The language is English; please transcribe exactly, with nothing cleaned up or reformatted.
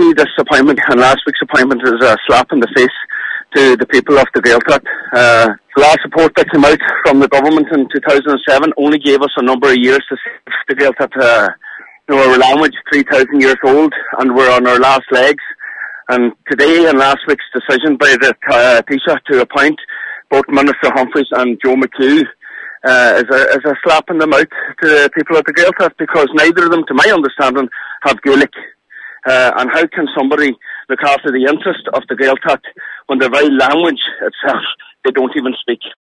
see this appointment and last week's appointment as a slap in the face to the people of the Gaeltacht. Uh, the last report that came out from the government in two thousand seven only gave us a number of years to save the Gaeltacht. Uh, you know, our language three thousand years old, and we're on our last legs. And today and last week's decision by the uh, Taoiseach to appoint both Minister Humphreys and Joe McHugh uh, is, a, is a slap in the mouth to the people of the Gaeltacht, because neither of them, to my understanding, have Gaelic. Uh, and how can somebody look after the interest of the Gaeltacht when their very language itself they don't even speak?